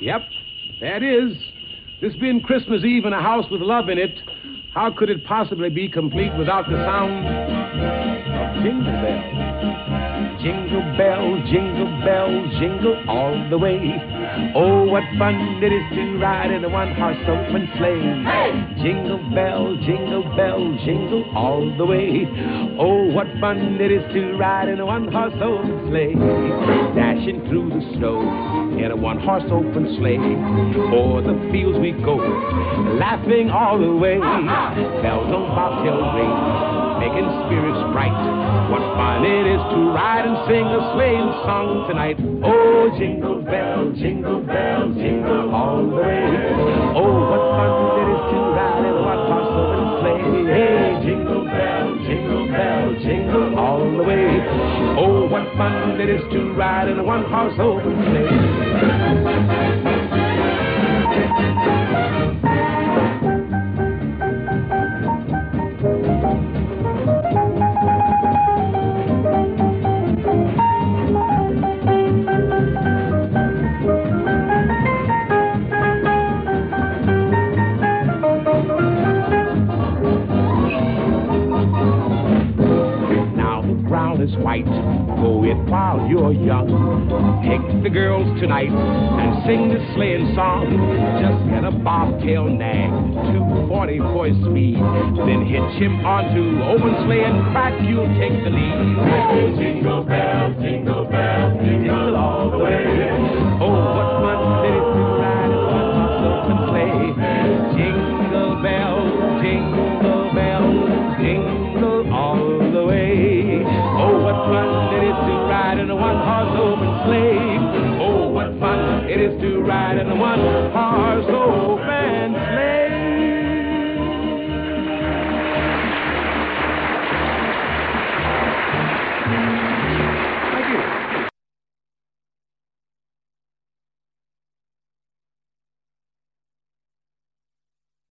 Yep, that is. This being Christmas Eve in a house with love in it, how could it possibly be complete without the sound of jingle bells? Jingle bells, jingle bells, jingle all the way. Oh, what fun it is to ride in a one-horse open sleigh. Hey! Jingle bells, jingle all the way. Oh, what fun it is to ride in a one-horse open sleigh. Dashing through the snow in a one-horse open sleigh. O'er the fields we go, laughing all the way. Bells on bobtail ring, making spirits bright. What fun it is to ride and sing a sleighing song tonight. Oh, jingle bells, jingle all the way. Oh, what fun it is to ride in a one-horse open sleigh. Hey, jingle jingle all the way. Oh, what fun it is to ride in a one-horse open sleigh. Is white, go it while you're young. Take the girls tonight and sing the sleighing song. Just get a bobtail nag, 240 for his speed. Then hitch him onto open sleigh and crack, you'll take the lead. Oh, jingle bells, jingle all the way. Oh, what fun it is to ride in one-horse open sleigh. Jingle bells, jingle all the way. Oh, what fun it is to ride in a one-horse open sleigh. Oh, what fun it is to ride in a one-horse open sleigh.